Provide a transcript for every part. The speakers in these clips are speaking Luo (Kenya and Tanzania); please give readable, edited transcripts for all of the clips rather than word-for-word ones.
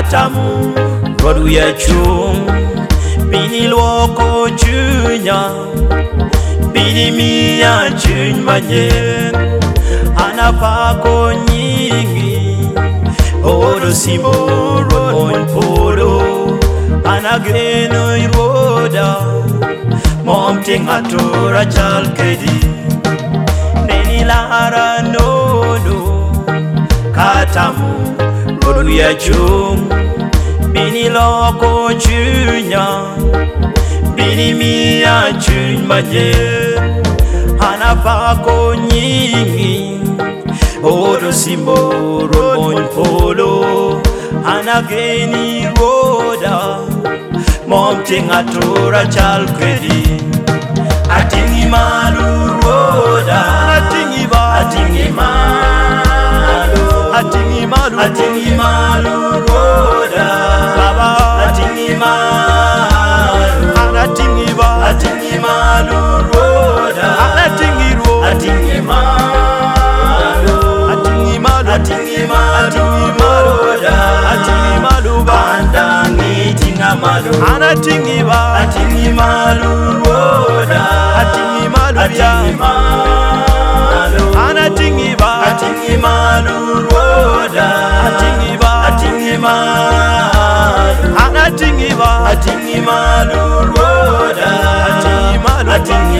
katamu rodu ya chung bini loko chunya bini mia chun manyen anapako nyingi oro simbo ron polo anageno iroda mom ting atura chal kedi neni lara nono katamu rodu ya chung bini loko chunya bini mia chun manyen anapako nyingi oro simbo ron polo anageni roda mom ting atura chal kedi atingi malu roda atingi malu roda baba atingi malu roda atingi malu bandangi tinga malu atingi malu roda atingi malu roda atingi malu roda atingi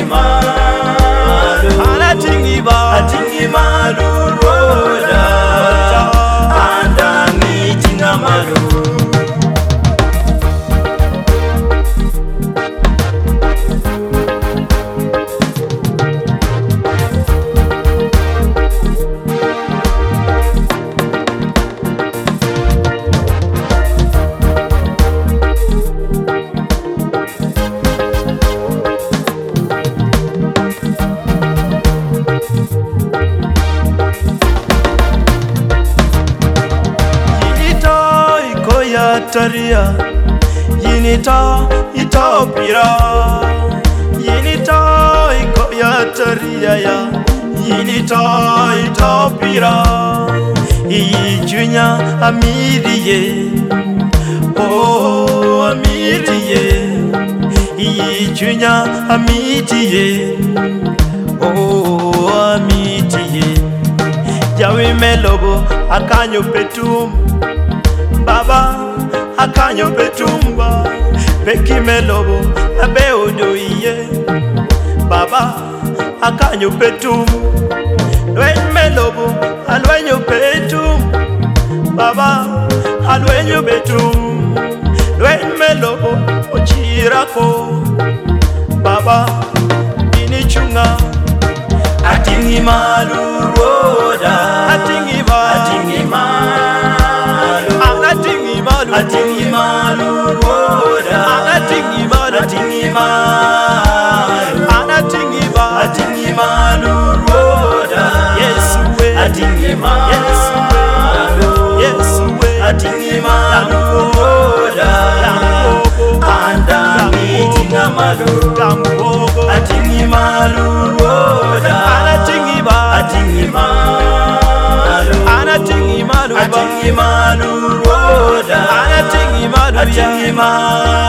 malu roda andangi tinga malu taria yinita itopira yinita ikoya taria ya yinita itopira ijunya amiriye oh amiriye ijunya amiriye oh amiriye jawi melobo akanyo petum baba akanyo petumba peki melobo abe odoiye baba akanyo petum lwen melobo alwenyo petum baba alwenyo petum lwen melobo ochirako baba inichunga atingi malu roda atingi malu roda atingi malu roda Yesu we atingi malu roda andangi tinga malu atingi malu roda atingi malu roda atingi malu